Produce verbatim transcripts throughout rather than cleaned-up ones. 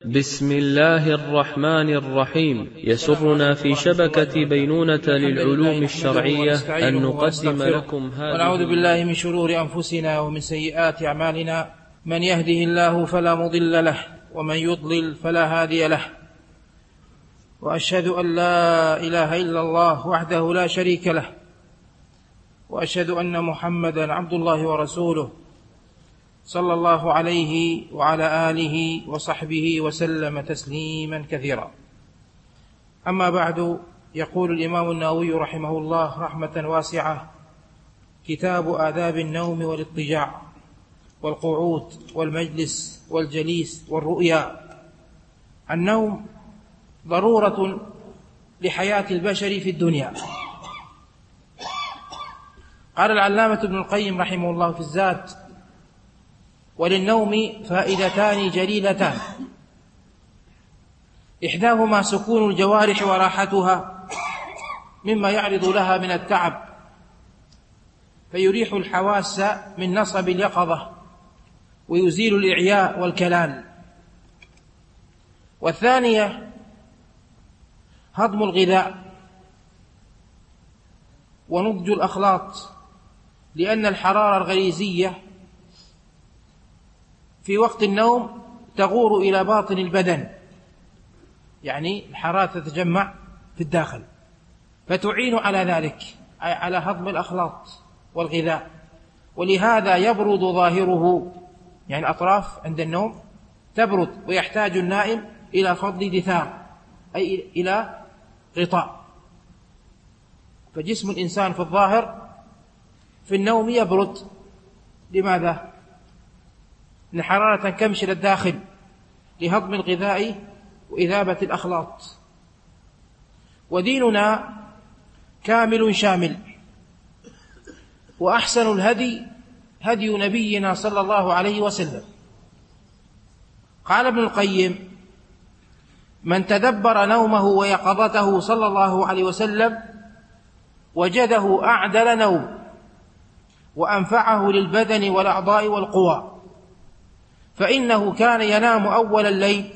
بسم الله الرحمن الرحيم. يسرنا في شبكة بينونة للعلوم الشرعية أن نقدم لكم هذه. ونعوذ بالله من شرور أنفسنا ومن سيئات أعمالنا، من يهده الله فلا مضل له ومن يضلل فلا هادي له، وأشهد أن لا إله إلا الله وحده لا شريك له، وأشهد أن محمدا عبد الله ورسوله صلى الله عليه وعلى آله وصحبه وسلم تسليما كثيرا. أما بعد، يقول الإمام النووي رحمه الله رحمة واسعة: كتاب آداب النوم والاضطجاع والقعود والمجلس والجليس والرؤيا. النوم ضرورة لحياة البشر في الدنيا. قال العلامة ابن القيم رحمه الله في الزاد: وللنوم فائدتان جليلتان، إحداهما سكون الجوارح وراحتها مما يعرض لها من التعب، فيريح الحواس من نصب اليقظة ويزيل الإعياء والكلال. والثانية هضم الغذاء ونضج الأخلاط، لأن الحرارة الغريزية في وقت النوم تغور إلى باطن البدن، يعني الحرارة تتجمع في الداخل فتعين على ذلك، أي على هضم الأخلاط والغذاء. ولهذا يبرد ظاهره، يعني الأطراف عند النوم تبرد، ويحتاج النائم إلى فضل دثار، أي إلى غطاء. فجسم الإنسان في الظاهر في النوم يبرد. لماذا؟ إن حرارة تنكمش إلى الداخل لهضم الغذاء وإذابة الأخلاط. وديننا كامل شامل، وأحسن الهدي هدي نبينا صلى الله عليه وسلم. قال ابن القيم: من تدبر نومه ويقظته صلى الله عليه وسلم وجده أعدل نوم وأنفعه للبدن والأعضاء والقوى، فإنه كان ينام أول الليل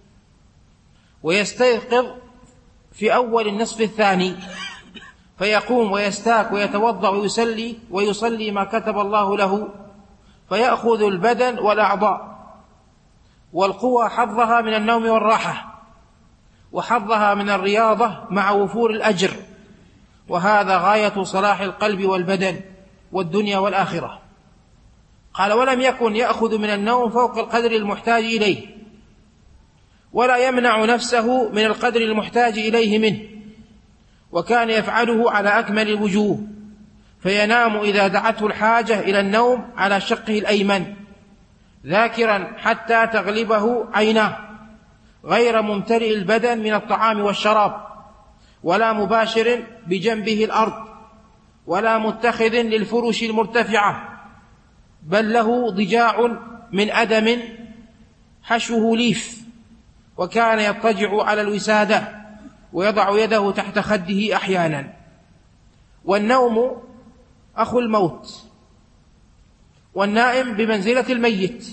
ويستيقظ في أول النصف الثاني، فيقوم ويستاك ويتوضأ ويصلي ويصلي ما كتب الله له، فيأخذ البدن والأعضاء والقوى حظها من النوم والراحة، وحظها من الرياضة مع وفور الأجر، وهذا غاية صلاح القلب والبدن والدنيا والآخرة. قال: ولم يكن يأخذ من النوم فوق القدر المحتاج إليه، ولا يمنع نفسه من القدر المحتاج إليه منه، وكان يفعله على أكمل الوجوه، فينام إذا دعته الحاجة إلى النوم على شقه الأيمن، ذاكرا حتى تغلبه عيناه، غير ممتلئ البدن من الطعام والشراب، ولا مباشر بجنبه الأرض، ولا متخذ للفرش المرتفعة، بل له ضجاع من أدم حشوه ليف، وكان يضطجع على الوسادة ويضع يده تحت خده أحيانا. والنوم أخو الموت، والنائم بمنزلة الميت،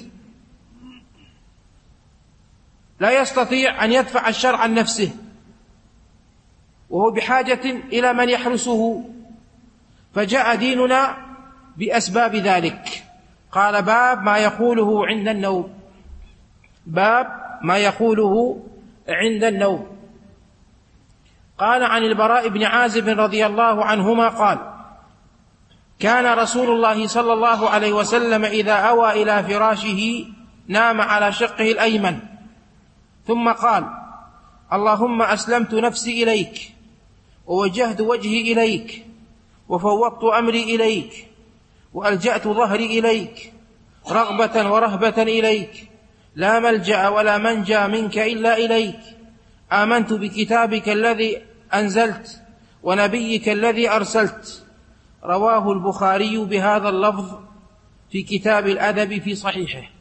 لا يستطيع أن يدفع الشر عن نفسه، وهو بحاجة إلى من يحرسه، فجاء ديننا بأسباب ذلك. قال: باب ما يقوله عند النوم. باب ما يقوله عند النوم. قال عن البراء بن عازب رضي الله عنهما قال: كان رسول الله صلى الله عليه وسلم إذا أوى إلى فراشه نام على شقه الأيمن، ثم قال: اللهم أسلمت نفسي إليك، ووجهت وجهي إليك، وفوضت أمري إليك، وألجأت ظهري إليك، رغبة ورهبة إليك، لا ملجأ ولا منجى منك إلا إليك، آمنت بكتابك الذي أنزلت ونبيك الذي أرسلت. رواه البخاري بهذا اللفظ في كتاب الأدب في صحيحه.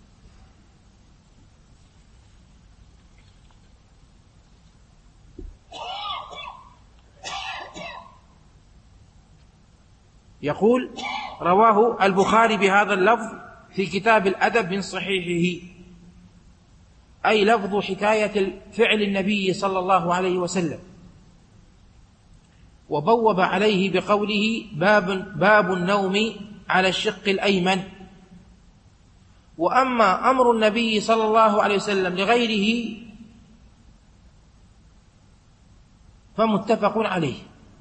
يقول: رواه البخاري بهذا اللفظ في كتاب الأدب من صحيحه. أي لفظ حكاية فعل النبي صلى الله عليه وسلم. وبوب عليه بقوله باب, باب النوم على الشق الأيمن. وأما أمر النبي صلى الله عليه وسلم لغيره فمتفق عليه.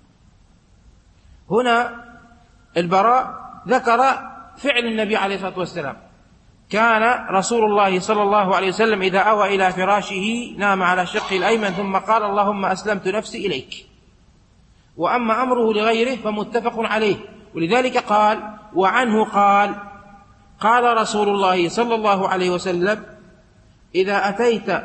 هنا البراء ذكر فعل النبي عليه الصلاة والسلام، كان رسول الله صلى الله عليه وسلم إذا أوى إلى فراشه نام على الشق الأيمن ثم قال اللهم أسلمت نفسي إليك. وأما أمره لغيره فمتفق عليه، ولذلك قال وعنه قال قال رسول الله صلى الله عليه وسلم إذا أتيت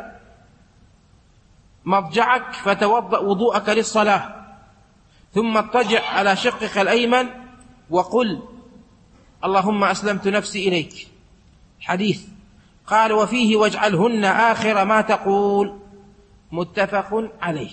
مضجعك فتوضأ وضوءك للصلاة ثم اضطجع على شقك الأيمن وقل اللهم أسلمت نفسي إليك. حديث. قال وفيه واجعلهن آخر ما تقول، متفق عليه.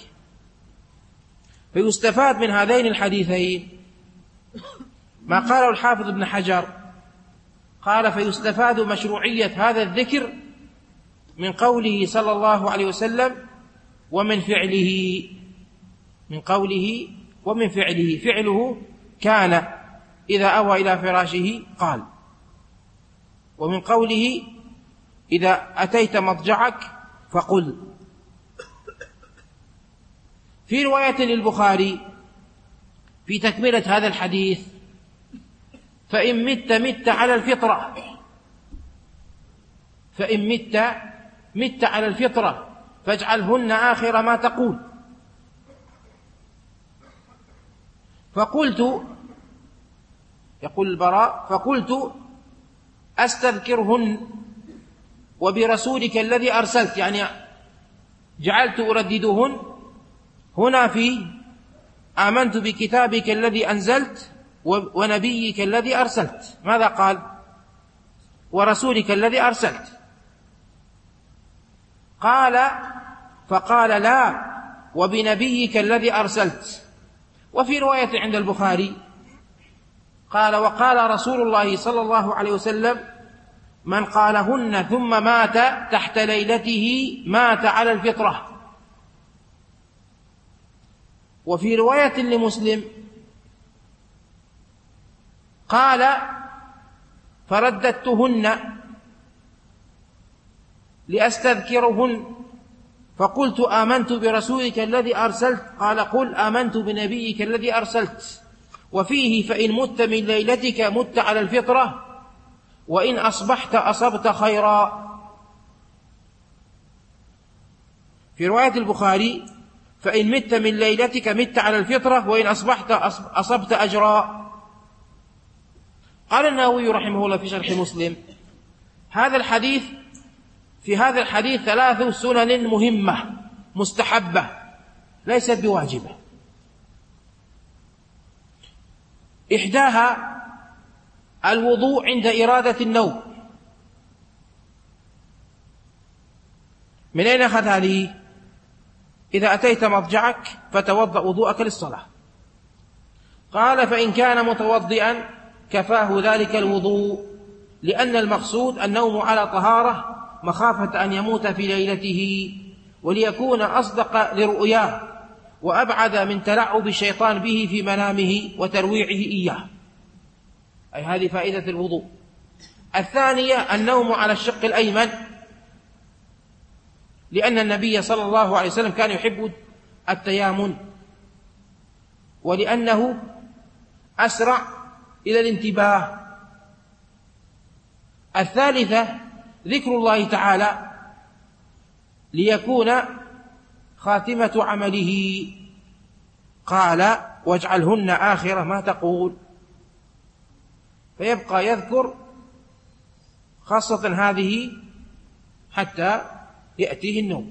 فيستفاد من هذين الحديثين ما قاله الحافظ ابن حجر، قال فيستفاد مشروعية هذا الذكر من قوله صلى الله عليه وسلم ومن فعله، من قوله ومن فعله، فعله كان إذا أوى إلى فراشه قال، ومن قوله إذا أتيت مضجعك فقل. في رواية للبخاري في تكملة هذا الحديث فإن مت مت على الفطرة، فإن مت مت على الفطرة فاجعلهن آخر ما تقول. فقلت، يقول البراء فقلت أستذكرهن وبرسولك الذي أرسلت، يعني جعلت أرددهن هنا في آمنت بكتابك الذي أنزلت ونبيك الذي أرسلت. ماذا قال؟ ورسولك الذي أرسلت. قال فقال لا وبنبيك الذي أرسلت. وفي رواية عند البخاري قال وقال رسول الله صلى الله عليه وسلم من قالهن ثم مات تحت ليلته مات على الفطرة. وفي رواية لمسلم قال فرددتهن لأستذكرهن فقلت آمنت برسولك الذي أرسلت، قال قل آمنت بنبيك الذي أرسلت. وفيه فإن مت من ليلتك مت على الفطرة وإن أصبحت أصبت خيرا. في رواية البخاري فإن مت من ليلتك مت على الفطرة وإن أصبحت أصبت أجرا. قال النووي رحمه الله في شرح مسلم هذا الحديث، في هذا الحديث ثلاث سنن مهمة مستحبة ليست بواجبة. إحداها الوضوء عند إرادة النوم. من أين أخذ هذه؟ إذا أتيت مضجعك فتوضأ وضوءك للصلاة. قال فإن كان متوضئا كفاه ذلك الوضوء، لأن المقصود النوم على طهارة مخافة أن يموت في ليلته وليكون أصدق لرؤياه وأبعد من تلعب الشيطان به في منامه وترويعه إياه. أي هذه فائدة الوضوء. الثانية النوم على الشق الأيمن، لأن النبي صلى الله عليه وسلم كان يحب التيامن ولأنه أسرع إلى الانتباه. الثالثة ذكر الله تعالى ليكون خاتمة عمله. قال واجعلهن آخر ما تقول، فيبقى يذكر خاصة هذه حتى يأتيه النوم.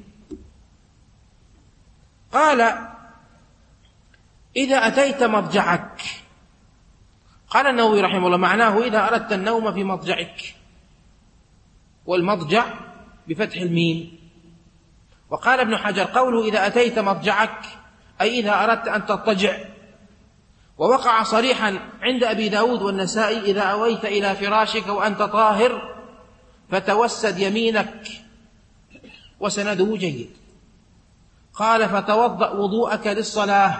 قال إذا أتيت مضجعك، قال النووي رحمه الله معناه إذا أردت النوم في مضجعك، والمضجع بفتح الميم. وقال ابن حجر قوله إذا أتيت مضجعك أي إذا أردت أن تضطجع. ووقع صريحا عند أبي داود والنسائي إذا أويت إلى فراشك وأنت طاهر فتوسد يمينك وسنده جيد. قال فتوضأ وضوءك للصلاة.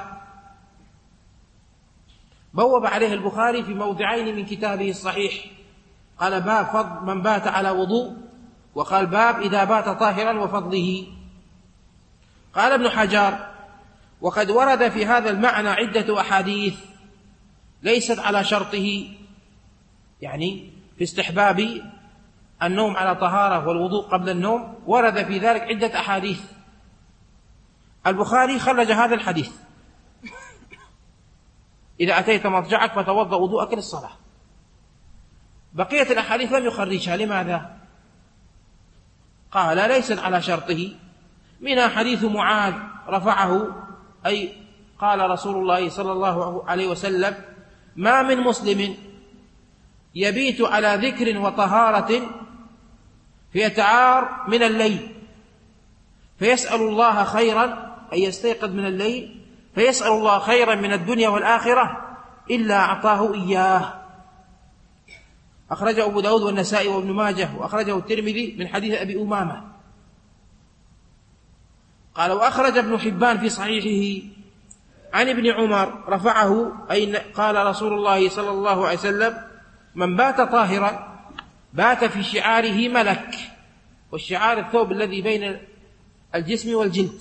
بوب عليه البخاري في موضعين من كتابه الصحيح، قال باب فضل من بات على وضوء، وقال باب إذا بات طاهرا وفضله. قال ابن حجر وقد ورد في هذا المعنى عدة أحاديث ليست على شرطه، يعني في استحباب النوم على طهارة والوضوء قبل النوم، ورد في ذلك عدة أحاديث. البخاري خرج هذا الحديث إذا أتيت مضجعك فتوضأ وضوءك للصلاة. بقية الأحاديث لم يخرجها. لماذا؟ قال ليست على شرطه. منها حديث معاذ رفعه، أي قال رسول الله صلى الله عليه وسلم ما من مسلم يبيت على ذكر وطهارة فيتعار من الليل فيسأل الله خيرا، أي يستيقظ من الليل فيسأل الله خيرا من الدنيا والآخرة إلا أعطاه إياه. أخرجه أبو داود والنسائي وابن ماجه، وأخرجه الترمذي من حديث أبي أمامة. قال وأخرج ابن حبان في صحيحه عن ابن عمر رفعه، أي قال رسول الله صلى الله عليه وسلم من بات طاهرا بات في شعاره ملك، والشعار الثوب الذي بين الجسم والجلد.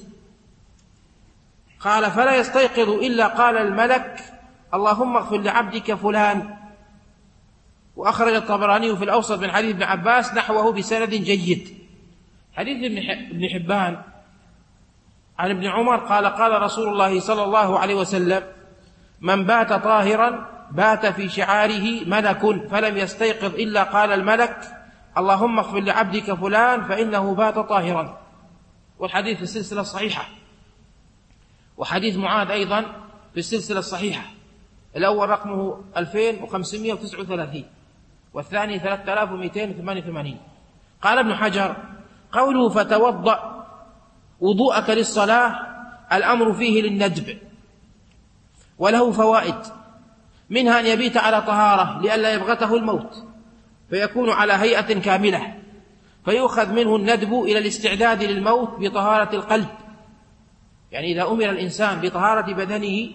قال فلا يستيقظ إلا قال الملك اللهم اغفر لعبدك فلان. وأخرج الطبراني في الأوسط من حديث ابن عباس نحوه بسند جيد. حديث ابن حبان عن ابن عمر قال قال رسول الله صلى الله عليه وسلم من بات طاهرا بات في شعاره ملك، فلم يستيقظ إلا قال الملك اللهم اغفر لعبدك فلان فإنه بات طاهرا. والحديث في السلسلة الصحيحة، وحديث معاذ أيضا في السلسلة الصحيحة، الأول رقمه ألفين وخمسمائة وتسعة وثلاثين والثاني ثلاثة آلاف ومئتين وثمانية وثمانين. قال ابن حجر قوله فتوضأ وضوءك للصلاة الأمر فيه للندب، وله فوائد، منها أن يبيت على طهارة لئلا يبغته الموت فيكون على هيئة كاملة، فيؤخذ منه الندب إلى الاستعداد للموت بطهارة القلب. يعني إذا أمر الإنسان بطهارة بدنه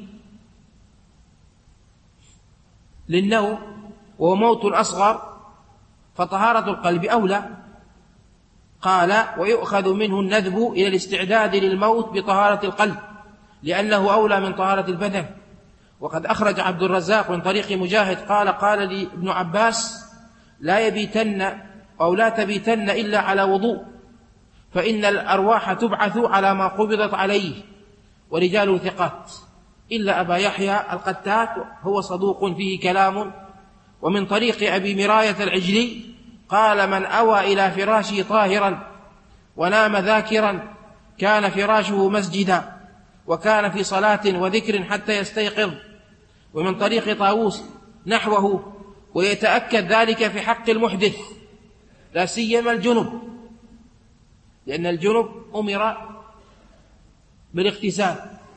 للنوم وهو موت أصغر فطهارة القلب أولى. قال ويؤخذ منه الندب إلى الاستعداد للموت بطهارة القلب لأنه أولى من طهارة البدن. وقد أخرج عبد الرزاق من طريق مجاهد قال قال لي ابن عباس لا يبيتن أو لا تبيتن إلا على وضوء، فإن الأرواح تبعث على ما قبضت عليه، ورجاله ثقات إلا أبا يحيى القتات هو صدوق فيه كلام. ومن طريق أبي مراية العجلي قال من أوى إلى فراشه طاهرا ونام ذاكرا كان فراشه مسجدا، وكان في صلاة وذكر حتى يستيقظ. ومن طريق طاووس نحوه، ويتأكد ذلك في حق المحدث لا سيما الجنب، لأن الجنب أمر بالاغتسال،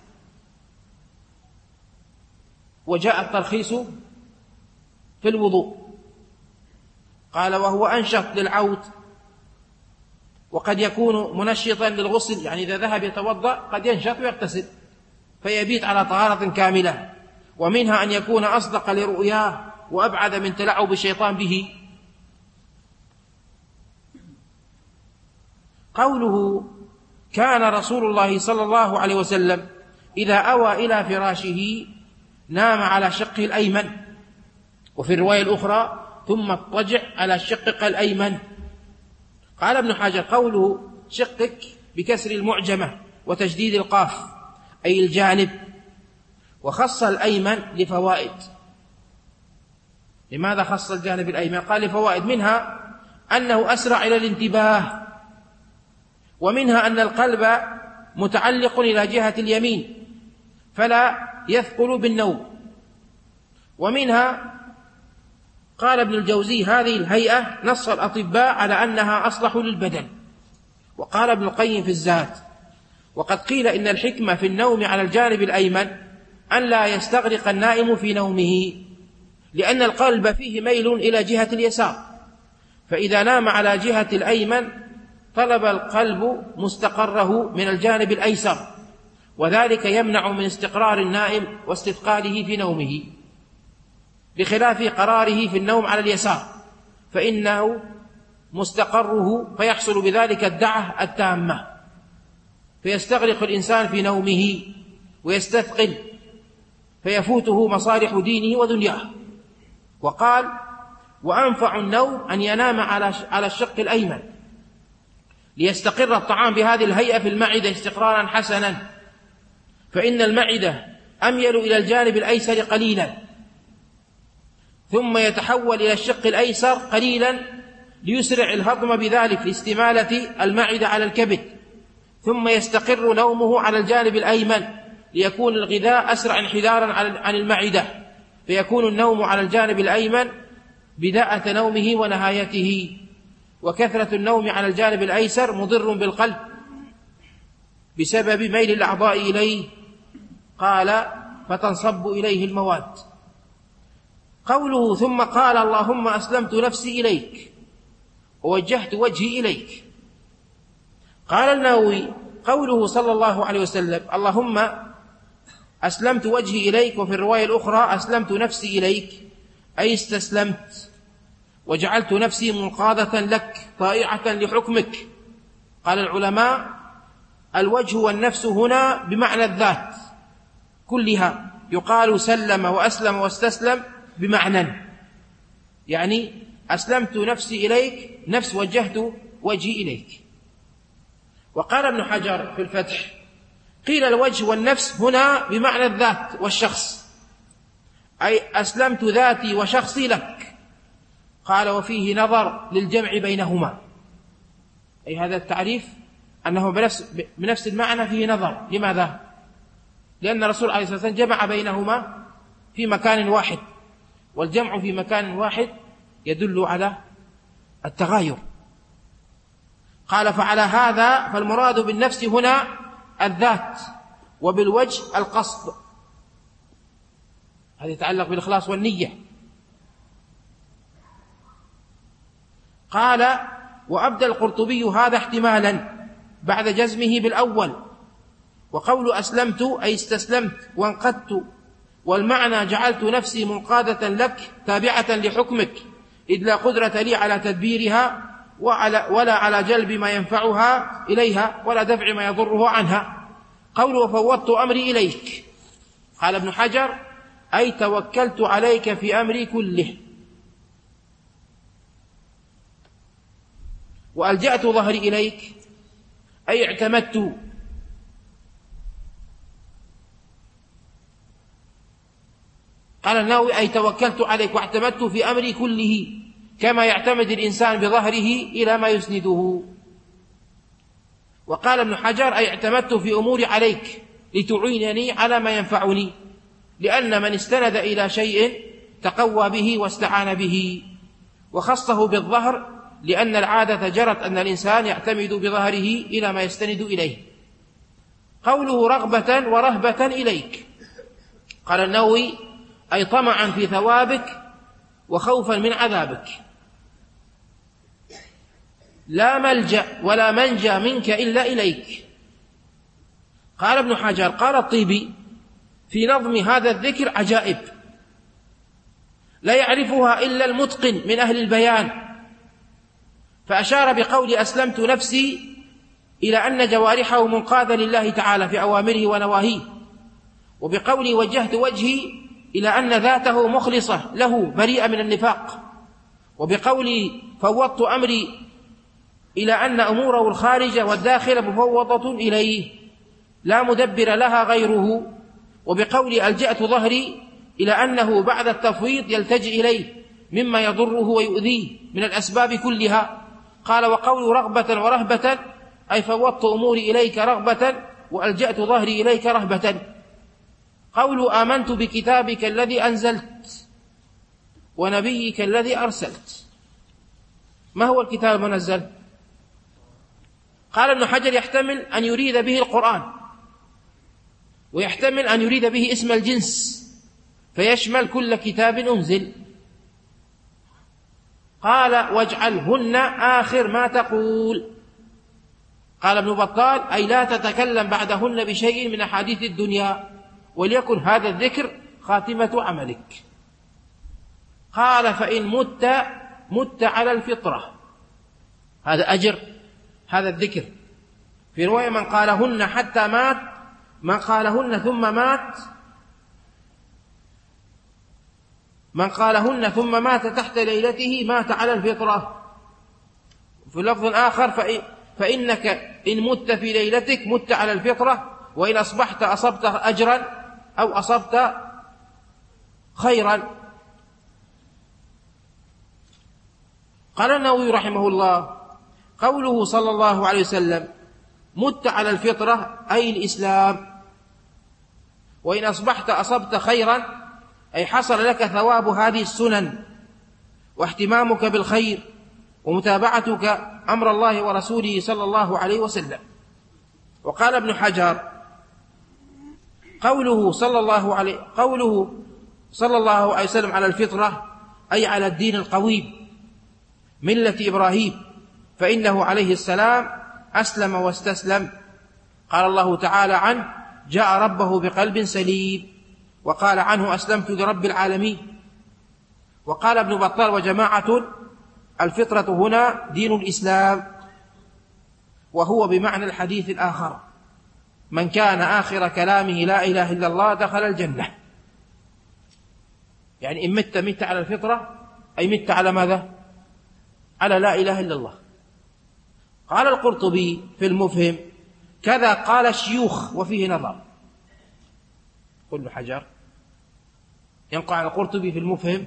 وجاء الترخيص في الوضوء. قال وهو أنشط للعود، وقد يكون منشطا للغسل، يعني إذا ذهب يتوضأ قد ينشط ويغتسل فيبيت على طهارة كاملة. ومنها أن يكون أصدق لرؤياه وأبعد من تلعب الشيطان به. قوله كان رسول الله صلى الله عليه وسلم إذا أوى إلى فراشه نام على شقه الأيمن، وفي الرواية الأخرى ثم اضطجع على شقك الأيمن. قال ابن حجر قوله شقك بكسر المعجمة وتشديد القاف أي الجانب، وخص الأيمن لفوائد. لماذا خص الجانب الأيمن؟ قال لفوائد، منها أنه أسرع إلى الانتباه، ومنها أن القلب متعلق إلى جهة اليمين فلا يثقل بالنوم. ومنها قال ابن الجوزي هذه الهيئة نص الأطباء على أنها أصلح للبدن. وقال ابن القيم في الزاد وقد قيل إن الحكمة في النوم على الجانب الأيمن أن لا يستغرق النائم في نومه، لأن القلب فيه ميل إلى جهة اليسار، فإذا نام على جهة الأيمن طلب القلب مستقره من الجانب الأيسر، وذلك يمنع من استقرار النائم واستثقاله في نومه، بخلاف قراره في النوم على اليسار فإنه مستقره، فيحصل بذلك الدعة التامة، فيستغرق الإنسان في نومه ويستثقل، فيفوته مصالح دينه ودنياه. وقال: وأنفع النوم أن ينام على الشق الأيمن ليستقر الطعام بهذه الهيئة في المعدة استقرارا حسنا، فإن المعدة أميل إلى الجانب الأيسر قليلا، ثم يتحول إلى الشق الأيسر قليلا ليسرع الهضم بذلك لاستمالة المعدة على الكبد، ثم يستقر نومه على الجانب الأيمن ليكون الغذاء أسرع انحدارا عن المعدة، فيكون النوم على الجانب الأيمن بداءة نومه ونهايته. وكثرة النوم على الجانب الأيسر مضر بالقلب بسبب ميل الأعضاء إليه، قال: فتنصب إليه المواد. قوله: ثم قال: اللهم أسلمت نفسي إليك ووجهت وجهي إليك. قال النووي: قوله صلى الله عليه وسلم: اللهم أسلمت وجهي إليك، وفي الرواية الأخرى أسلمت نفسي إليك، أي استسلمت وجعلت نفسي منقادة لك طائعة لحكمك. قال العلماء: الوجه والنفس هنا بمعنى الذات كلها، يقال سلم وأسلم واستسلم بمعنى، يعني أسلمت نفسي إليك، نفس وجهت وجهي إليك. وقال ابن حجر في الفتح: قيل الوجه والنفس هنا بمعنى الذات والشخص، أي أسلمت ذاتي وشخصي لك. قال: وفيه نظر للجمع بينهما، أي هذا التعريف أنه بنفس, بنفس المعنى فيه نظر. لماذا؟ لأن الرسول عليه الصلاة والسلام جمع بينهما في مكان واحد، والجمع في مكان واحد يدل على التغاير. قال: فعلى هذا فالمراد بالنفس هنا الذات، وبالوجه القصد. هذا يتعلق بالإخلاص والنية. قال: وأبدى القرطبي هذا احتمالا بعد جزمه بالأول، وقول أسلمت أي استسلمت وانقدت، والمعنى جعلت نفسي منقادة لك تابعة لحكمك، إذ لا قدرة لي على تدبيرها ولا على جلب ما ينفعها إليها ولا دفع ما يضره عنها. قول: وفوضت أمري إليك. قال ابن حجر: أي توكلت عليك في أمري كله، وألجأت ظهري إليك أي اعتمدت. قال النووي: أي توكلت عليك واعتمدت في أمري كله، كما يعتمد الإنسان بظهره إلى ما يسنده. وقال ابن حجر: أي اعتمدت في أموري عليك لتعينني على ما ينفعني، لأن من استند إلى شيء تقوى به واستعان به، وخصه بالظهر لأن العادة جرت أن الإنسان يعتمد بظهره إلى ما يستند إليه. قوله: رغبة ورهبة إليك. قال النووي: أي طمعا في ثوابك وخوفا من عذابك. لا ملجأ ولا منجى منك إلا إليك. قال ابن حجر: قال الطيبي في نظم هذا الذكر عجائب لا يعرفها إلا المتقن من أهل البيان، فأشار بقول أسلمت نفسي إلى أن جوارحه منقادة لله تعالى في أوامره ونواهيه، وبقول وجهت وجهي إلى أن ذاته مخلصة له بريئة من النفاق، وبقول فوضت أمري إلى أن أموره الخارجة والداخلة مفوضة إليه لا مدبر لها غيره، وبقول ألجأت ظهري إلى أنه بعد التفويض يلتجئ إليه مما يضره ويؤذيه من الأسباب كلها. قال: وقول رغبة ورهبة أي فوضت أموري إليك رغبة وألجأت ظهري إليك رهبة. قول آمنت بكتابك الذي أنزلت ونبيك الذي أرسلت. ما هو الكتاب المنزل؟ قال ابن حجر: يحتمل أن يريد به القرآن، ويحتمل أن يريد به اسم الجنس فيشمل كل كتاب أنزل. قال: واجعلهن آخر ما تقول. قال ابن بطال: أي لا تتكلم بعدهن بشيء من أحاديث الدنيا، وليكن هذا الذكر خاتمة عملك. قال: فإن مت مت على الفطرة، هذا أجر هذا الذكر. في رواية: من قالهن حتى مات، من قالهن ثم مات، من قالهن ثم مات تحت ليلته مات على الفطرة. في لفظ آخر: فإنك إن مت في ليلتك مت على الفطرة، وإن أصبحت أصبت أجرا أو أصبت خيرا. قال النووي رحمه الله: قوله صلى الله عليه وسلم مت على الفطرة أي الإسلام، وإن أصبحت أصبت خيرا أي حصل لك ثواب هذه السنن، واهتمامك بالخير، ومتابعتك أمر الله ورسوله صلى الله عليه وسلم. وقال ابن حجر: قوله صلى الله عليه قوله صلى الله عليه وسلم على الفطرة أي على الدين القويم، ملة إبراهيم، فإنه عليه السلام أسلم واستسلم. قال الله تعالى عنه: جاء ربه بقلب سليم. وقال عنه: أسلمت لرب العالمين. وقال ابن بطال وجماعة: الفطرة هنا دين الإسلام، وهو بمعنى الحديث الآخر: من كان آخر كلامه لا إله إلا الله دخل الجنة. يعني إن مت مت على الفطرة أي مت على ماذا؟ على لا إله إلا الله. قال القرطبي في المفهم: كذا قال الشيوخ وفيه نظر. قل حجر ينقع على القرطبي في المفهم،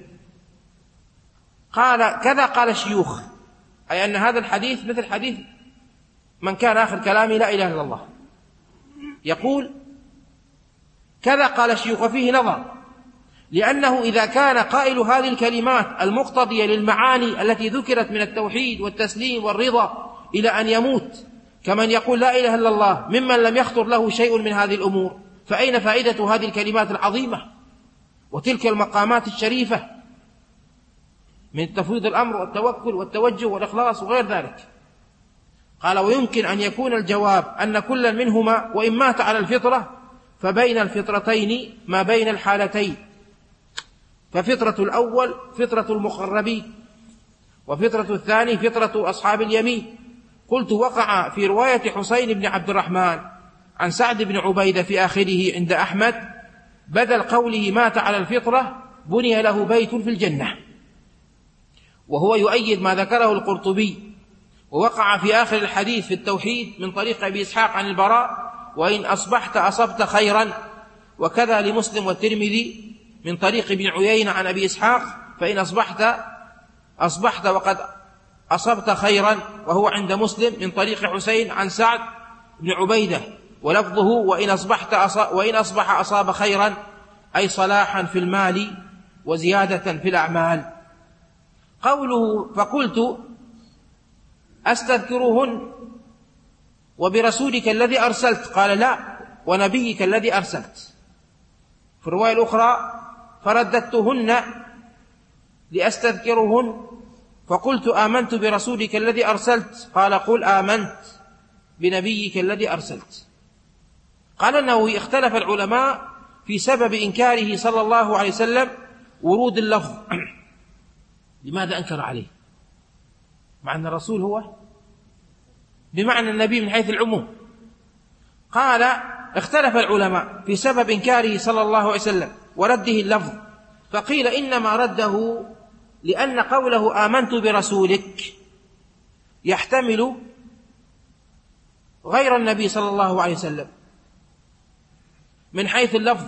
قال كذا قال الشيوخ، أي أن هذا الحديث مثل حديث من كان آخر كلامه لا إله إلا الله. يقول: كذا قال الشيوخ وفيه نظر، لأنه إذا كان قائل هذه الكلمات المقتضية للمعاني التي ذكرت من التوحيد والتسليم والرضا إلى أن يموت كمن يقول لا إله إلا الله ممن لم يخطر له شيء من هذه الأمور، فأين فائدة هذه الكلمات العظيمة وتلك المقامات الشريفة من تفويض الأمر والتوكل والتوجه والإخلاص وغير ذلك؟ قال: ويمكن أن يكون الجواب أن كلا منهما وإن مات على الفطرة فبين الفطرتين ما بين الحالتين، ففطرة الأول فطرة المقربين، وفطرة الثاني فطرة أصحاب اليمين. قلت: وقع في رواية حسين بن عبد الرحمن عن سعد بن عبيدة في آخره عند أحمد بدل قوله مات على الفطرة بني له بيت في الجنة، وهو يؤيد ما ذكره القرطبي. ووقع في آخر الحديث في التوحيد من طريق أبي إسحاق عن البراء: وإن أصبحت أصبت خيرا. وكذا لمسلم والترمذي من طريق ابن عيينة عن أبي إسحاق: فإن أصبحت أصبحت وقد أصبت خيرا، وهو عند مسلم من طريق حسين عن سعد بن عبيدة، ولفظه: وإن أصبحت أص... وإن أصبح أصاب خيرا، أي صلاحا في المال وزيادة في الأعمال. قوله: فقلت: أستذكرهن وبرسولك الذي أرسلت؟ قال: لا، ونبيك الذي أرسلت. في الرواية الأخرى: فرددتهن لأستذكرهن، فقلت: آمنت برسولك الذي أرسلت؟ قال: قل آمنت بنبيك الذي أرسلت. قال النووي: اختلف العلماء في سبب إنكاره صلى الله عليه وسلم ورود اللفظ. لماذا أنكر عليه مع أن الرسول هو بمعنى النبي من حيث العموم؟ قال: اختلف العلماء في سبب إنكاره صلى الله عليه وسلم ورده اللفظ، فقيل إنما رده لأن قوله آمنت برسولك يحتمل غير النبي صلى الله عليه وسلم من حيث اللفظ،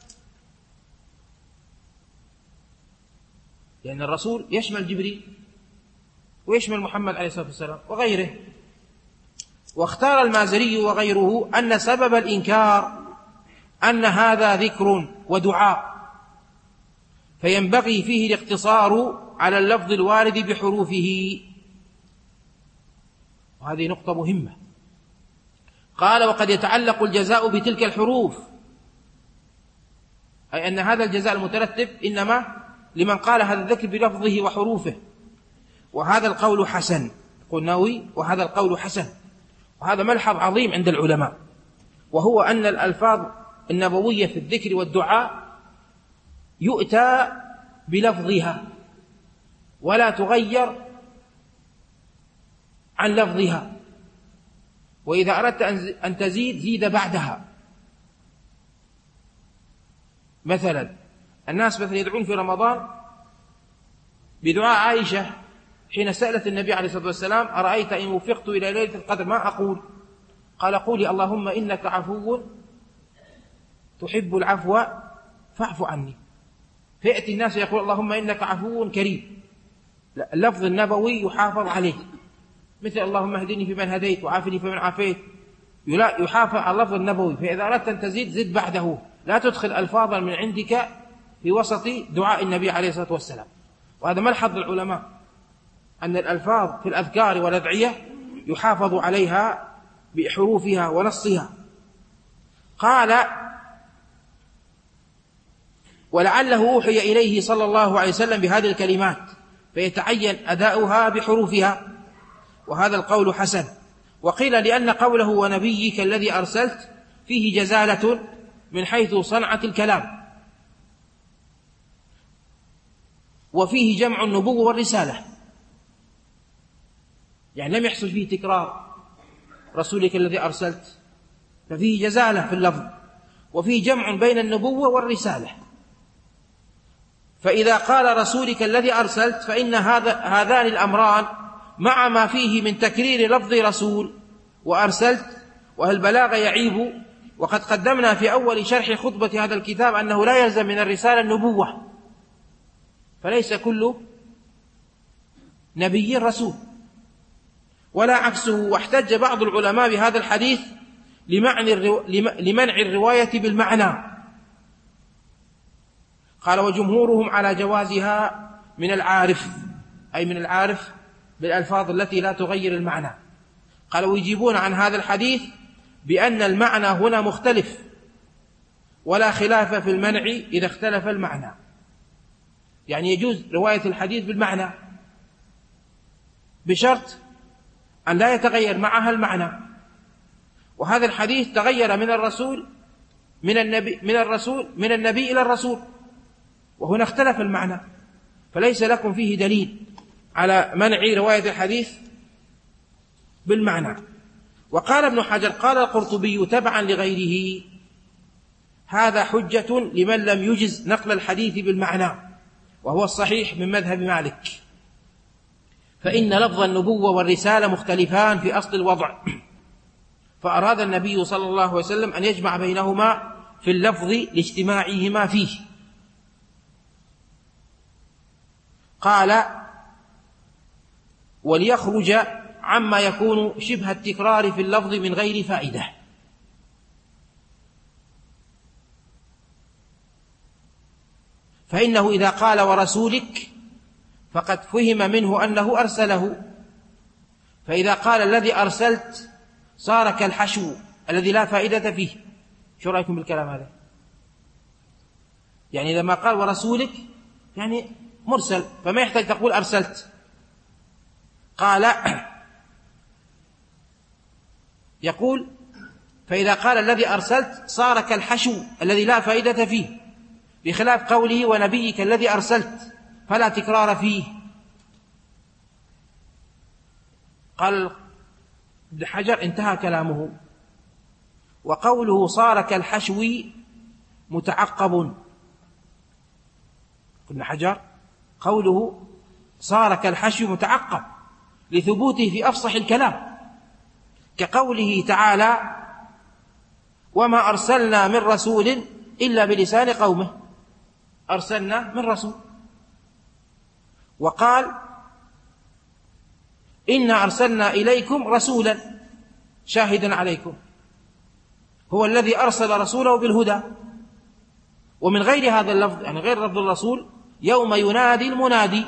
لأن الرسول يشمل جبريل ويشمل محمد عليه الصلاة والسلام وغيره. واختار المازري وغيره أن سبب الإنكار أن هذا ذكر ودعاء، فينبغي فيه الاقتصار على اللفظ الوارد بحروفه. وهذه نقطة مهمة. قال: وقد يتعلق الجزاء بتلك الحروف، أي أن هذا الجزاء المترتب إنما لمن قال هذا الذكر بلفظه وحروفه. وهذا القول حسن، قل النووي: وهذا القول حسن، وهذا ملحظ عظيم عند العلماء، وهو أن الألفاظ النبوية في الذكر والدعاء يؤتى بلفظها ولا تغير عن لفظها، وإذا أردت أن تزيد زيد بعدها. مثلا الناس مثلا يدعون في رمضان بدعاء عائشة حين سألت النبي عليه الصلاة والسلام: أرأيت إن وفقت إلى ليلة القدر ما أقول؟ قال: قولي اللهم إنك عفو تحب العفو فاعف عني. فيأتي الناس يقول: اللهم إنك عفو كريم. لا، اللفظ النبوي يحافظ عليه، مثل اللهم اهدني فيمن هديت وعافني فيمن عافيت، يحافظ على اللفظ النبوي. فإذا أردت أن تزيد زد بعده، لا تدخل ألفاظا من عندك في وسط دعاء النبي عليه الصلاة والسلام. وهذا ملحظ العلماء أن الألفاظ في الأذكار والأدعية يحافظ عليها بحروفها ونصها. قال: ولعله أوحي إليه صلى الله عليه وسلم بهذه الكلمات فيتعين أداؤها بحروفها، وهذا القول حسن. وقيل لأن قوله ونبيك الذي أرسلت فيه جزالة من حيث صنعة الكلام، وفيه جمع النبوة والرسالة، يعني لم يحصل فيه تكرار رسولك الذي أرسلت، ففيه جزالة في اللفظ، وفيه جمع بين النبوة والرسالة. فإذا قال رسولك الذي أرسلت فإن هذا هذان الأمران مع ما فيه من تكرير لفظ رسول وأرسلت والبلاغ يعيب. وقد قدمنا في أول شرح خطبة هذا الكتاب أنه لا يلزم من الرسالة النبوة، فليس كل نبي رسول ولا عكسه. واحتج بعض العلماء بهذا الحديث لمنع الرواية بالمعنى، قال: وجمهورهم على جوازها من العارف، أي من العارف بالألفاظ التي لا تغير المعنى. قال: ويجيبون عن هذا الحديث بأن المعنى هنا مختلف، ولا خلاف في المنع إذا اختلف المعنى، يعني يجوز رواية الحديث بالمعنى بشرط أن لا يتغير معها المعنى. وهذا الحديث تغير من الرسول من النبي من الرسول من النبي إلى الرسول، وهنا اختلف المعنى، فليس لكم فيه دليل على منع رواية الحديث بالمعنى. وقال ابن حجر: قال القرطبي تبعا لغيره: هذا حجة لمن لم يجز نقل الحديث بالمعنى، وهو الصحيح من مذهب مالك، فإن لفظ النبوة والرسالة مختلفان في أصل الوضع، فأراد النبي صلى الله عليه وسلم أن يجمع بينهما في اللفظ لاجتماعهما فيه. قال: وليخرج عما يكون شبه التكرار في اللفظ من غير فائدة. فإنه إذا قال ورسولك فقد فهم منه أنه أرسله، فإذا قال الذي أرسلت صار كالحشو الذي لا فائدة فيه. شو رأيكم بالكلام هذا؟ يعني لما قال ورسولك يعني مرسل، فما يحتاج تقول أرسلت. قال يقول: فإذا قال الذي أرسلت صار كالحشو الذي لا فائدة فيه، بخلاف قوله ونبيك الذي أرسلت فلا تكرار فيه. قال ابن حجر: انتهى كلامه. وقوله صار كالحشو متعقب. ابن حجر قوله صار كالحشو متعقب لثبوته في أفصح الكلام، كقوله تعالى: وما أرسلنا من رسول إلا بلسان قومه. أرسلنا من رسول. وقال: إنا أرسلنا إليكم رسولا شاهدا عليكم. هو الذي أرسل رسوله بالهدى. ومن غير هذا اللفظ، يعني غير لفظ الرسول: يوم ينادي المنادي،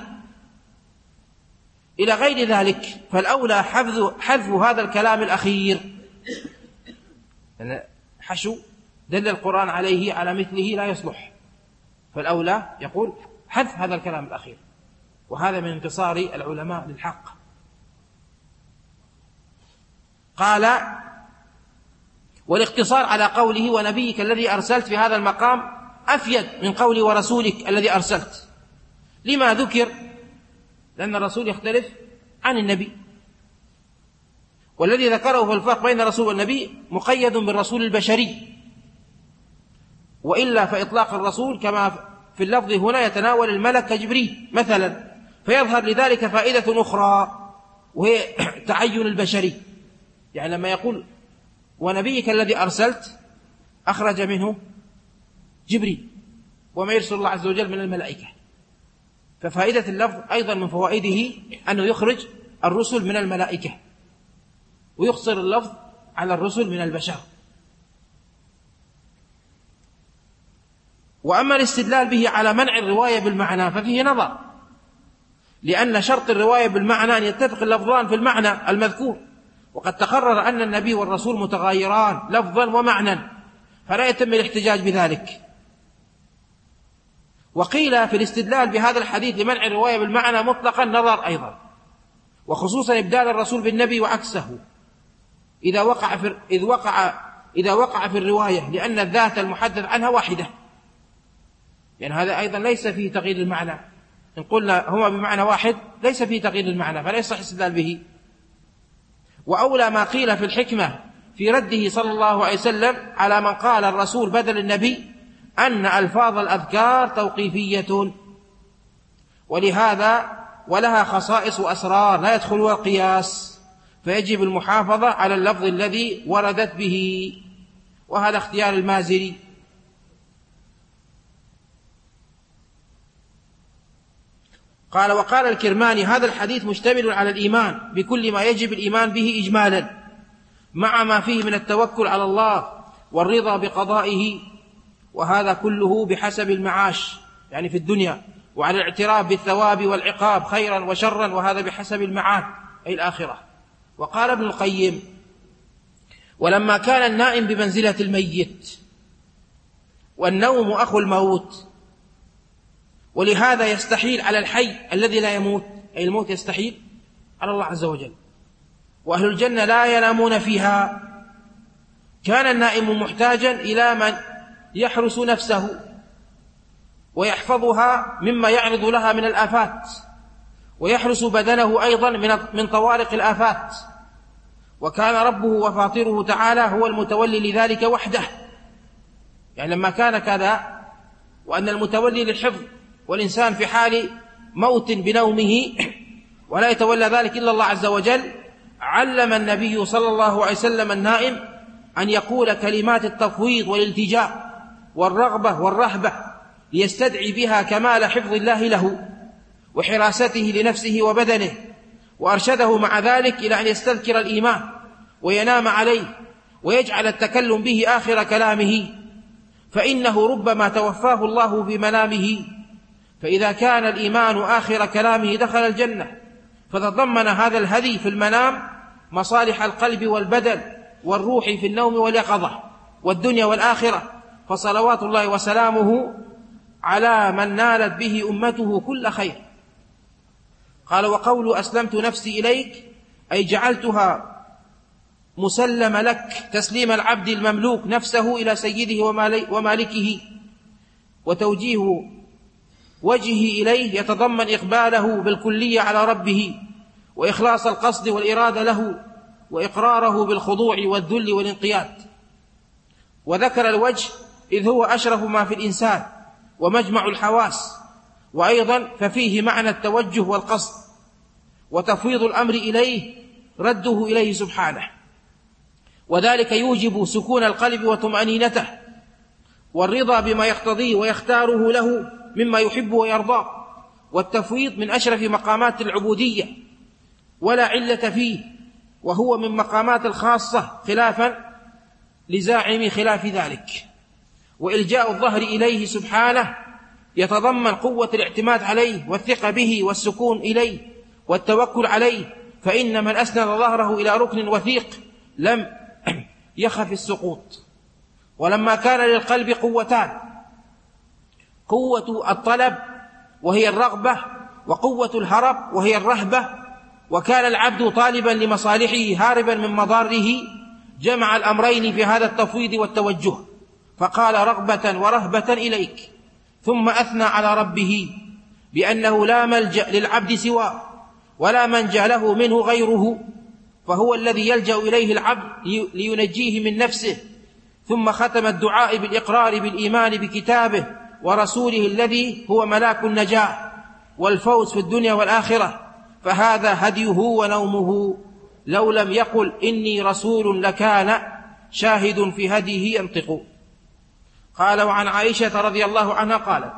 إلى غير ذلك، فالأولى حذف هذا الكلام الأخير، يعني حشو دل القرآن عليه على مثله لا يصلح، فالأولى يقول حذف هذا الكلام الأخير، وهذا من انتصار العلماء للحق. قال: والاقتصار على قوله ونبيك الذي أرسلت في هذا المقام أفيد من قول ورسولك الذي أرسلت. لما ذكر؟ لأن الرسول يختلف عن النبي، والذي ذكره في الفرق بين الرسول والنبي مقيد بالرسول البشري، وإلا فإطلاق الرسول كما في اللفظ هنا يتناول الملك كجبريل مثلا، فيظهر لذلك فائدة أخرى وهي تعين البشري. يعني لما يقول ونبيك الذي أرسلت أخرج منه جبريل وما يرسل الله عز وجل من الملائكة، ففائدة اللفظ أيضا من فوائده أنه يخرج الرسل من الملائكة ويقصر اللفظ على الرسل من البشر. وأما الاستدلال به على منع الرواية بالمعنى ففيه نظر، لأن شرط الرواية بالمعنى أن يتفق اللفظان في المعنى المذكور، وقد تقرر أن النبي والرسول متغايران لفظا ومعنى، فلا يتم الاحتجاج بذلك. وقيل في الاستدلال بهذا الحديث لمنع الرواية بالمعنى مطلقا نظر أيضا، وخصوصا إبدال الرسول بالنبي وعكسه إذا وقع في إذ وقع إذا وقع في الرواية، لأن الذات المحدث عنها واحدة، يعني هذا أيضا ليس فيه تغيير المعنى. إن قلنا هما بمعنى واحد ليس فيه تغيير المعنى، فلا يصح الاستدلال به. وأولى ما قيل في الحكمة في رده صلى الله عليه وسلم على من قال الرسول بدل النبي أن ألفاظ الأذكار توقيفية، ولهذا ولها خصائص وأسرار لا يدخلها القياس، فيجب المحافظة على اللفظ الذي وردت به، وهذا اختيار المازري. قال: وقال الكرماني: هذا الحديث مشتمل على الإيمان بكل ما يجب الإيمان به إجمالا، مع ما فيه من التوكل على الله والرضا بقضائه، وهذا كله بحسب المعاش يعني في الدنيا، وعلى الاعتراف بالثواب والعقاب خيرا وشرا، وهذا بحسب المعاد أي الآخرة. وقال ابن القيم: ولما كان النائم بمنزلة الميت، والنوم أخو الموت، ولهذا يستحيل على الحي الذي لا يموت، أي الموت يستحيل على الله عز وجل، وأهل الجنة لا ينامون فيها، كان النائم محتاجا إلى من يحرس نفسه ويحفظها مما يعرض لها من الآفات، ويحرس بدنه أيضا من طوارق الآفات، وكان ربه وفاطره تعالى هو المتولي لذلك وحده. يعني لما كان كذا وأن المتولي للحفظ والإنسان في حال موت بنومه ولا يتولى ذلك إلا الله عز وجل، علم النبي صلى الله عليه وسلم النائم أن يقول كلمات التفويض والالتجاء والرغبة والرهبة ليستدعي بها كمال حفظ الله له وحراسته لنفسه وبدنه، وأرشده مع ذلك إلى أن يستذكر الإيمان وينام عليه ويجعل التكلم به آخر كلامه، فإنه ربما توفاه الله في منامه، فإذا كان الإيمان آخر كلامه دخل الجنة. فتضمن هذا الهدي في المنام مصالح القلب والبدن والروح في النوم واليقظة والدنيا والآخرة، فصلوات الله وسلامه على من نالت به أمته كل خير. قال: وقول أسلمت نفسي إليك أي جعلتها مسلم لك، تسليم العبد المملوك نفسه إلى سيده ومالكه، وتوجيه وجهه إليه يتضمن إقباله بالكلية على ربه، وإخلاص القصد والإرادة له، وإقراره بالخضوع والذل والانقياد. وذكر الوجه إذ هو أشرف ما في الإنسان ومجمع الحواس، وأيضا ففيه معنى التوجه والقصد، وتفويض الأمر إليه رده إليه سبحانه، وذلك يوجب سكون القلب وطمأنينته، والرضا بما يقتضيه ويختاره له مما يحب ويرضاه. والتفويض من أشرف مقامات العبودية ولا علة فيه، وهو من مقامات الخاصة خلافا لزاعم خلاف ذلك. وإلجاء الظهر إليه سبحانه يتضمن قوة الاعتماد عليه والثقة به والسكون إليه والتوكل عليه، فإن من أسند ظهره إلى ركن وثيق لم يخف السقوط. ولما كان للقلب قوتان، قوة الطلب وهي الرغبة، وقوة الهرب وهي الرهبة، وكان العبد طالبا لمصالحه هاربا من مضاره، جمع الأمرين في هذا التفويض والتوجه، فقال رغبة ورهبة إليك، ثم أثنى على ربه بأنه لا ملجأ للعبد سواه ولا منجأ له منه غيره، فهو الذي يلجأ إليه العبد لينجيه من نفسه. ثم ختم الدعاء بالإقرار بالإيمان بكتابه ورسوله الذي هو ملاك النجاة والفوز في الدنيا والآخرة، فهذا هديه ونومه. لو لم يقل إني رسول لكان شاهد في هديه ينطق. قال: وعن عائشة رضي الله عنها قالت: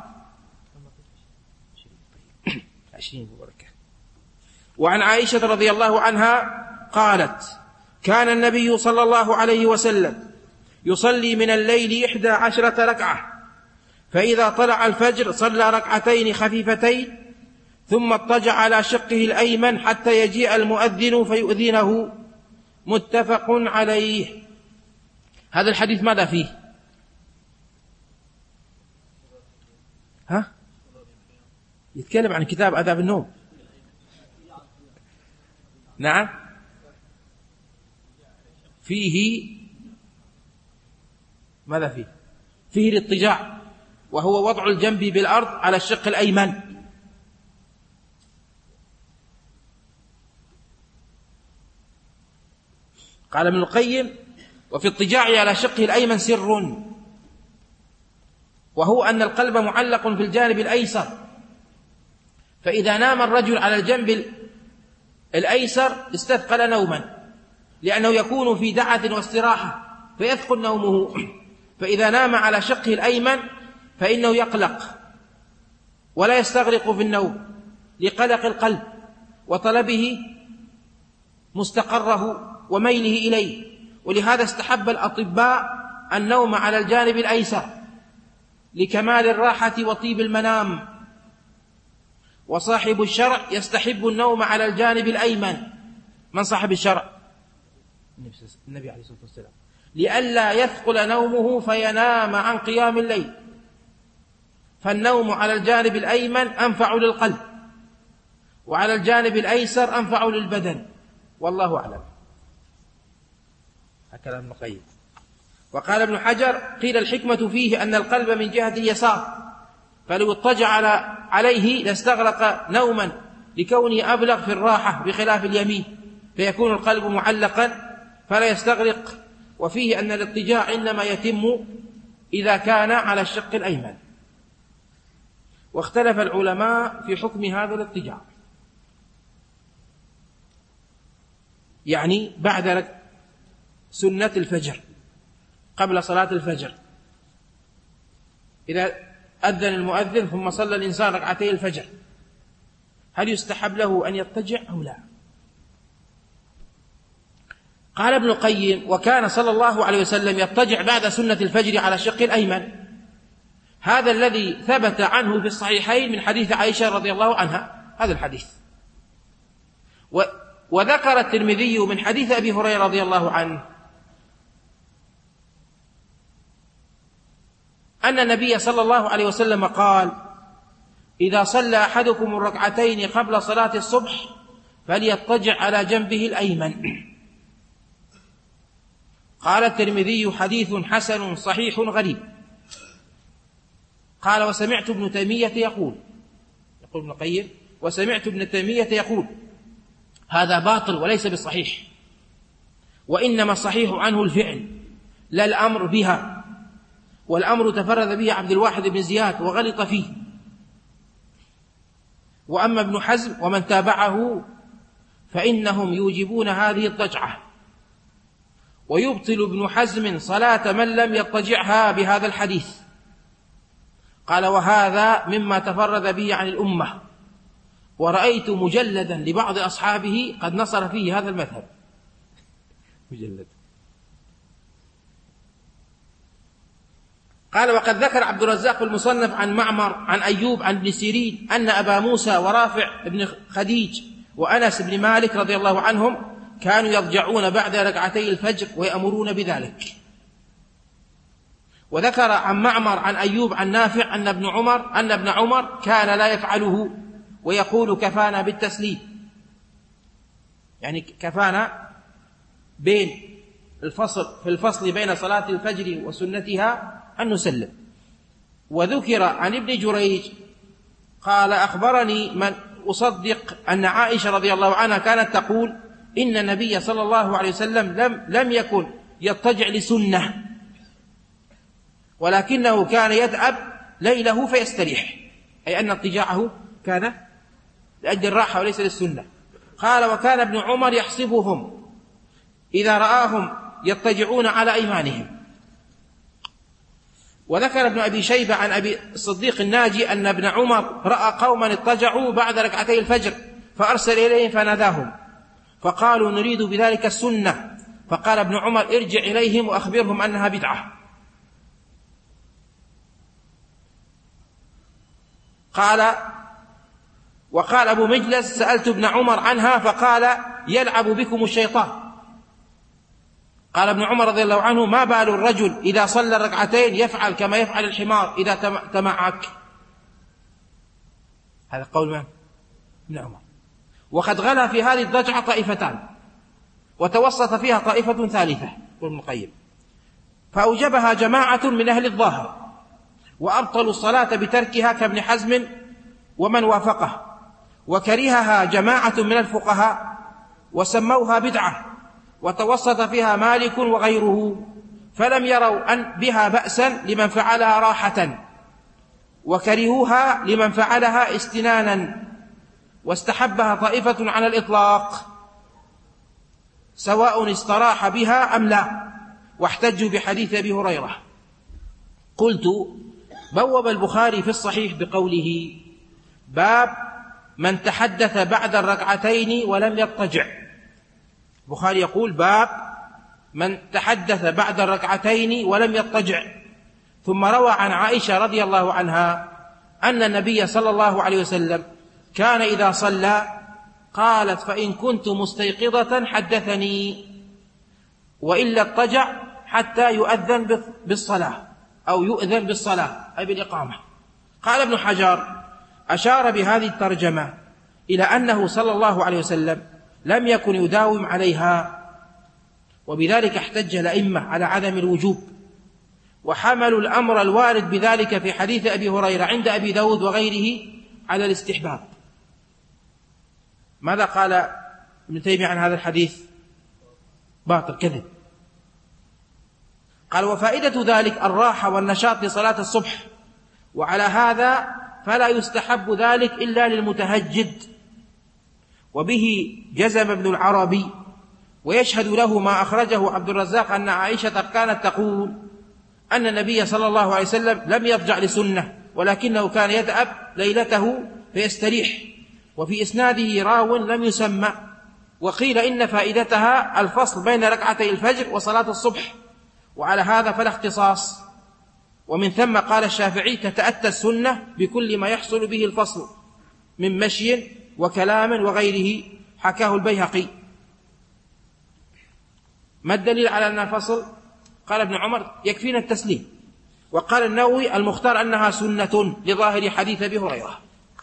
وعن عائشة رضي الله عنها قالت: كان النبي صلى الله عليه وسلم يصلي من الليل إحدى عشرة ركعة، فإذا طلع الفجر صلى ركعتين خفيفتين، ثم اضطجع على شقه الأيمن حتى يجيء المؤذن فيؤذنه. متفق عليه. هذا الحديث ماذا فيه؟ ها؟ يتكلم عن كتاب آداب النوم. نعم، فيه ماذا فيه؟ فيه الاضطجاع، وهو وضع الجنب بالأرض على الشق الأيمن. قال ابن القيم: وفي اضطجاعه على شقه الأيمن سر، وهو أن القلب معلق في الجانب الأيسر، فإذا نام الرجل على الجنب الأيسر استثقل نوما، لأنه يكون في دعة واستراحة فيثقل نومه. فإذا نام على شقه الأيمن فإنه يقلق ولا يستغرق في النوم لقلق القلب وطلبه مستقره وميله إليه. ولهذا استحب الأطباء النوم على الجانب الأيسر لكمال الراحة وطيب المنام، وصاحب الشرع يستحب النوم على الجانب الأيمن. من صاحب الشرع؟ النبي عليه الصلاة والسلام، لئلا يثقل نومه فينام عن قيام الليل. فالنوم على الجانب الأيمن أنفع للقلب، وعلى الجانب الأيسر أنفع للبدن، والله أعلم. هكذا ابن القيم. وقال ابن حجر: قيل الحكمة فيه أن القلب من جهة اليسار، فلو اضطجع على عليه لاستغرق نوما لكونه أبلغ في الراحة بخلاف اليمين، فيكون القلب معلقا فلا يستغرق. وفيه أن الاضطجاع إنما يتم إذا كان على الشق الأيمن. واختلف العلماء في حكم هذا الاضطجاع، يعني بعد سنة الفجر قبل صلاة الفجر، إذا أذن المؤذن ثم صلى الإنسان ركعتي الفجر، هل يستحب له أن يضطجع أو لا؟ قال ابن القيم: وكان صلى الله عليه وسلم يضطجع بعد سنة الفجر على الشق الأيمن، هذا الذي ثبت عنه في الصحيحين من حديث عائشة رضي الله عنها، هذا الحديث. و وذكر الترمذي من حديث أبي هريرة رضي الله عنه أن النبي صلى الله عليه وسلم قال: إذا صلى أحدكم الركعتين قبل صلاة الصبح فليضطجع على جنبه الأيمن. قال الترمذي: حديث حسن صحيح غريب. قال: وسمعت ابن تيمية يقول يقول ابن القيم: وسمعت ابن تيمية يقول هذا باطل وليس بالصحيح، وإنما الصحيح عنه الفعل لا الأمر بها، والأمر تفرد به عبد الواحد بن زياد وغلط فيه. وأما ابن حزم ومن تابعه فإنهم يوجبون هذه الضجعة، ويبطل ابن حزم صلاة من لم يضطجعها بهذا الحديث. قال: وهذا مما تفرد به عن الأمة، ورأيت مجلدا لبعض أصحابه قد نصر فيه هذا المذهب. مجلد. قال: وقد ذكر عبد الرزاق المصنف عن معمر عن أيوب عن ابن سيرين أن أبا موسى ورافع بن خديج وأنس بن مالك رضي الله عنهم كانوا يضجعون بعد ركعتي الفجر ويأمرون بذلك. وذكر عن معمر عن أيوب عن نافع أن ابن عمر أن ابن عمر كان لا يفعله ويقول: كفانا بالتسليم. يعني كفانا بين الفصل في الفصل بين صلاة الفجر وسنتها أن نسلم. وذكر عن ابن جريج قال أخبرني من أصدق أن عائشة رضي الله عنها كانت تقول إن النبي صلى الله عليه وسلم لم, لم يكن يضطجع لسنة، ولكنه كان يدأب ليله فيستريح، أي أن اضطجاعه كان لأجل الراحة وليس للسنة. قال وكان ابن عمر يحسبهم إذا رآهم يضطجعون على أيمانهم. وذكر ابن أبي شيبة عن أبي الصديق الناجي أن ابن عمر رأى قوما اضطجعوا بعد ركعتي الفجر فأرسل إليهم فناداهم فقالوا نريد بذلك السنة، فقال ابن عمر ارجع إليهم وأخبرهم أنها بدعة. قال وقال أبو مجلس سألت ابن عمر عنها فقال يلعب بكم الشيطان. قال ابن عمر رضي الله عنه ما بال الرجل إذا صلى الركعتين يفعل كما يفعل الحمار إذا تمعك. هذا قول من؟ ابن عمر. وقد غلا في هذه الضجعة طائفتان وتوسط فيها طائفة ثالثة ابن القيم، فأوجبها جماعة من أهل الظاهر وأبطلوا الصلاة بتركها كابن حزم ومن وافقه، وكرهها جماعة من الفقهاء وسموها بدعة، وتوسط فيها مالك وغيره، فلم يروا أن بها بأسا لمن فعلها راحة، وكرهوها لمن فعلها استنانا، واستحبها طائفة على الإطلاق سواء استراح بها أم لا، واحتجوا بحديث أبي هريرة. قلت بوب البخاري في الصحيح بقوله باب من تحدث بعد الركعتين ولم يضطجع. البخاري يقول باب من تحدث بعد الركعتين ولم يضطجع، ثم روى عن عائشة رضي الله عنها أن النبي صلى الله عليه وسلم كان إذا صلى قالت فإن كنت مستيقظة حدثني وإلا اضطجع حتى يؤذن بالصلاة أو يؤذن بالصلاة أي بالإقامة. قال ابن حجر أشار بهذه الترجمة إلى أنه صلى الله عليه وسلم لم يكن يداوم عليها، وبذلك احتج الأئمة على عدم الوجوب، وحملوا الأمر الوارد بذلك في حديث أبي هريرة عند أبي داود وغيره على الاستحباب. ماذا قال ابن تيمية عن هذا الحديث؟ باطل كذب. قال وفائدة ذلك الراحة والنشاط لصلاة الصبح، وعلى هذا فلا يستحب ذلك إلا للمتهجد. وبه جزم ابن العربي، ويشهد له ما أخرجه عبد الرزاق أن عائشة كانت تقول أن النبي صلى الله عليه وسلم لم يضجع لسنة، ولكنه كان يدأب ليلته فيستريح. وفي إسناده راو لم يسمى، وقيل إن فائدتها الفصل بين ركعتي الفجر وصلاة الصبح، وعلى هذا فلا اختصاص. ومن ثم قال الشافعي تتأتى السنة بكل ما يحصل به الفصل من مشي وكلام وغيره، حكاه البيهقي. ما الدليل على أن الفصل؟ قال ابن عمر يكفينا التسليم. وقال النووي المختار أنها سنة لظاهر حديث أبي هريرة.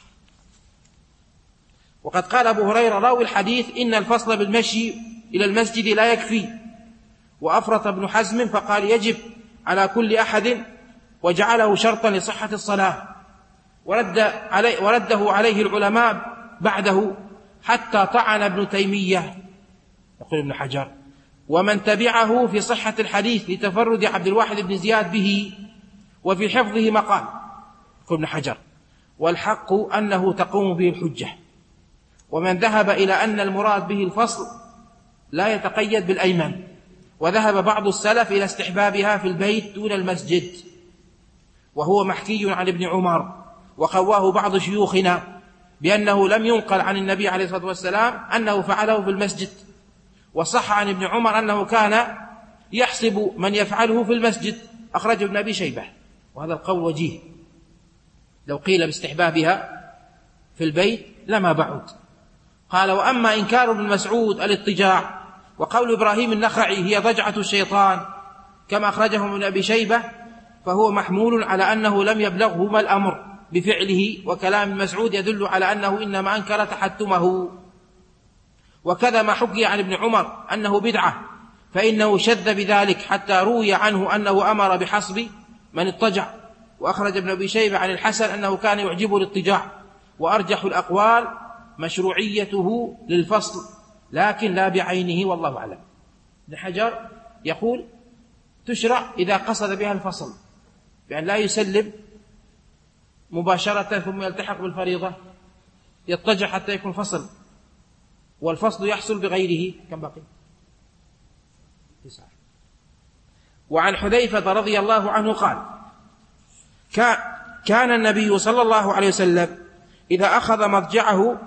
وقد قال أبو هريرة راوي الحديث إن الفصل بالمشي إلى المسجد لا يكفي، وأفرط ابن حزم فقال يجب على كل أحد، وجعله شرطا لصحة الصلاة، ورد علي ورده عليه العلماء بعده حتى طعن ابن تيمية. يقول ابن حجر ومن تبعه في صحة الحديث لتفرد عبد الواحد بن زياد به وفي حفظه مقال. يقول ابن حجر والحق أنه تقوم به الحجة. ومن ذهب إلى أن المراد به الفصل لا يتقيد بالأيمن، وذهب بعض السلف إلى استحبابها في البيت دون المسجد، وهو محكي عن ابن عمر، وقواه بعض شيوخنا بأنه لم ينقل عن النبي عليه الصلاة والسلام أنه فعله في المسجد. وصح عن ابن عمر أنه كان يحسب من يفعله في المسجد، أخرجه ابن أبي شيبة، وهذا القول وجيه. لو قيل باستحبابها في البيت لما بعد. قال وأما إنكار ابن مسعود الاضطجاع وقول إبراهيم النخعي هي ضجعة الشيطان كما أخرجه ابن أبي شيبة، فهو محمول على أنه لم يبلغهما الأمر بفعله، وكلام مسعود يدل على أنه إنما أنكر تحتمه. وكذا ما حكي عن ابن عمر أنه بدعة، فإنه شذ بذلك حتى روي عنه أنه أمر بحصب من اضطجع. وأخرج ابن أبي شيبة عن الحسن أنه كان يعجبه الاضطجاع. وأرجح الأقوال مشروعيته للفصل لكن لا بعينه، والله أعلم. ابن حجر يقول تشرع إذا قصد بها الفصل، بأن لا يسلم مباشرة ثم يلتحق بالفريضة، يضطجع حتى يكون فصل، والفصل يحصل بغيره. كم بقي؟ تسعة. وعن حذيفة رضي الله عنه قال كان النبي صلى الله عليه وسلم إذا أخذ مضجعه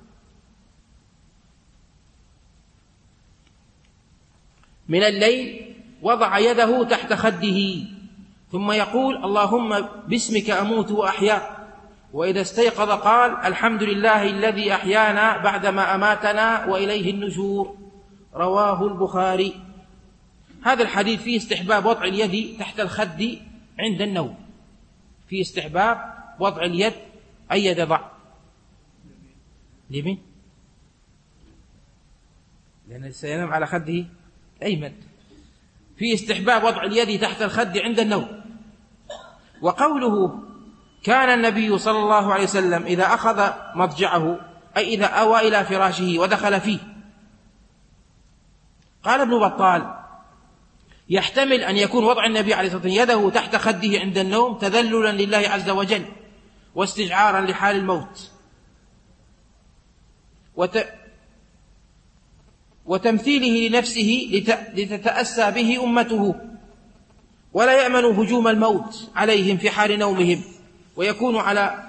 من الليل وضع يده تحت خده ثم يقول اللهم باسمك أموت وأحيا، وإذا استيقظ قال الحمد لله الذي أحيانا بعدما أماتنا وإليه النشور. رواه البخاري. هذا الحديث فيه استحباب وضع اليد تحت الخد عند النوم، فيه استحباب وضع اليد. أي يد ضع؟ اليمين، لأنه سينام على خده الأيمن. فيه استحباب وضع اليد تحت الخد عند النوم. وقوله كان النبي صلى الله عليه وسلم إذا أخذ مضجعه أي إذا أوى إلى فراشه ودخل فيه. قال ابن بطال يحتمل أن يكون وضع النبي عليه الصلاة والسلام يده تحت خده عند النوم تذللا لله عز وجل واستشعارا لحال الموت وت... وتمثيله لنفسه لت... لتتأسى به أمته، ولا يأمن هجوم الموت عليهم في حال نومهم، ويكون على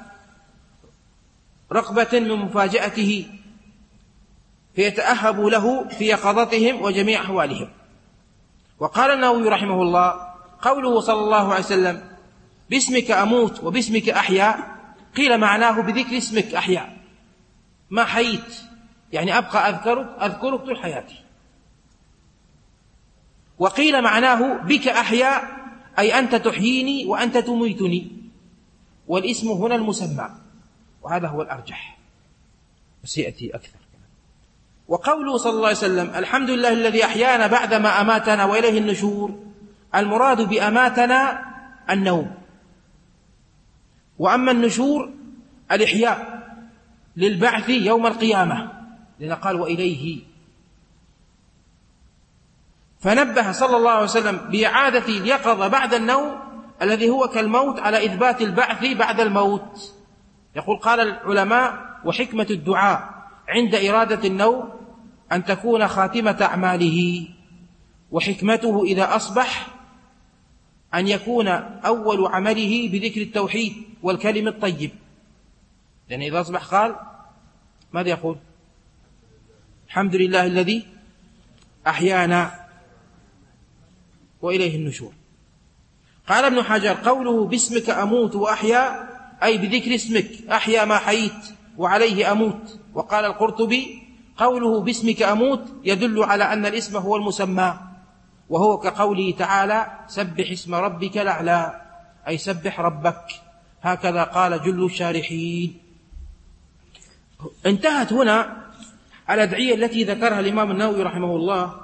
رقبة من مفاجأته فيتأهب له في يقظتهم وجميع أحوالهم. وقال النووي رحمه الله قوله صلى الله عليه وسلم باسمك أموت وباسمك أحيا، قيل معناه بذكر اسمك أحيا ما حييت، يعني أبقى أذكرك أذكرك طول حياتي. وقيل معناه بك أحيا أي أنت تحييني وأنت تميتني، والاسم هنا المسمى، وهذا هو الأرجح وسيأتي أكثر. وقوله صلى الله عليه وسلم الحمد لله الذي أحيانا بعدما أماتنا وإليه النشور، المراد بأماتنا النوم، وأما النشور الإحياء للبعث يوم القيامة، لأن قال وإليه. فنبه صلى الله عليه وسلم بإعادة اليقظة بعد النوم الذي هو كالموت على إثبات البعث بعد الموت. يقول قال العلماء وحكمة الدعاء عند إرادة النوم أن تكون خاتمة أعماله، وحكمته إذا أصبح أن يكون أول عمله بذكر التوحيد والكلم الطيب، لأن إذا أصبح قال ماذا يقول؟ الحمد لله الذي أحيانا وإليه النشور. قال ابن حجر قوله باسمك أموت وأحيا أي بذكر اسمك أحيا ما حييت وعليه أموت. وقال القرطبي قوله باسمك أموت يدل على أن الاسم هو المسمى، وهو كقوله تعالى سبح اسم ربك الأعلى أي سبح ربك، هكذا قال جل الشارحين. انتهت هنا الأدعية التي ذكرها الإمام النووي رحمه الله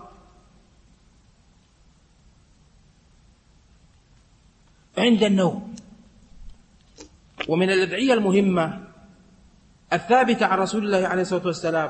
عند النوم. ومن الأدعية المهمة الثابتة عن رسول الله عليه الصلاة والسلام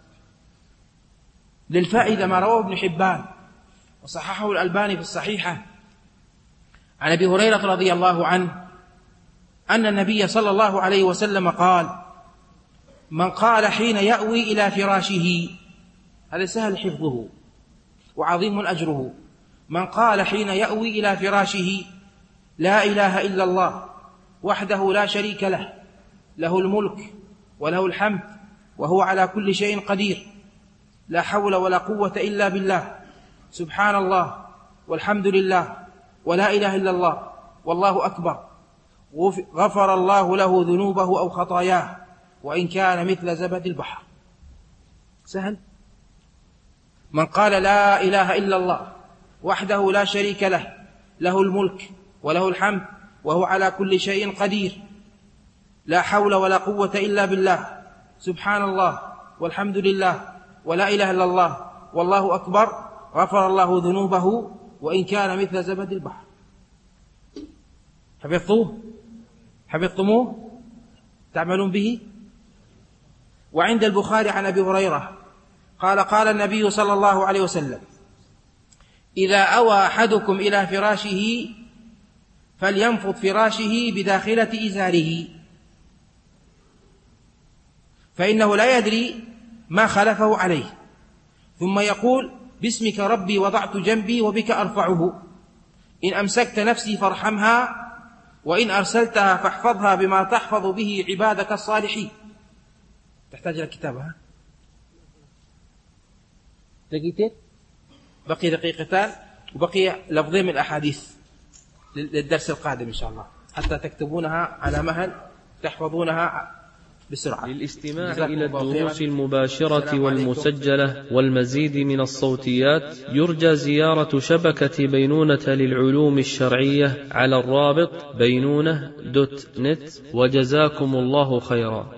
للفائدة ما رواه ابن حبان وصححه الألباني في الصحيحة عن أبي هريرة رضي الله عنه أن النبي صلى الله عليه وسلم قال من قال حين يأوي إلى فراشه، هذا سهل حفظه وعظيم أجره، من قال حين يأوي إلى فراشه لا إله إلا الله وحده لا شريك له له الملك وله الحمد وهو على كل شيء قدير، لا حول ولا قوة إلا بالله، سبحان الله والحمد لله ولا إله إلا الله والله أكبر، غفر الله له ذنوبه أو خطاياه وإن كان مثل زبد البحر. سهل. من قال لا إله إلا الله وحده لا شريك له له الملك وله الحمد وهو على كل شيء قدير، لا حول ولا قوة إلا بالله، سبحان الله والحمد لله ولا إله إلا الله والله أكبر غفر الله ذنوبه وإن كان مثل زبد البحر. حفظتوه؟ حفظتموه؟ تعملون به؟ وعند البخاري عن أبي هريرة قال قال النبي صلى الله عليه وسلم: إذا أوى أحدكم إلى فراشه فلينفض فراشه بداخلة إزاره، فإنه لا يدري ما خلفه عليه، ثم يقول: باسمك ربي وضعت جنبي وبك أرفعه، إن أمسكت نفسي فارحمها، وإن أرسلتها فاحفظها بما تحفظ به عبادك الصالحين. تحتاج إلى كتابها. دقيقتين، بقي دقيقتان، وبقي لفظين من الأحاديث للدرس القادم إن شاء الله، حتى تكتبونها على مهل تحفظونها بسرعة. للاستماع إلى الدروس المباشرة والمسجلة والمزيد من الصوتيات يرجى زيارة شبكة بينونة للعلوم الشرعية على الرابط بينونة دوت نت، وجزاكم الله خيرا.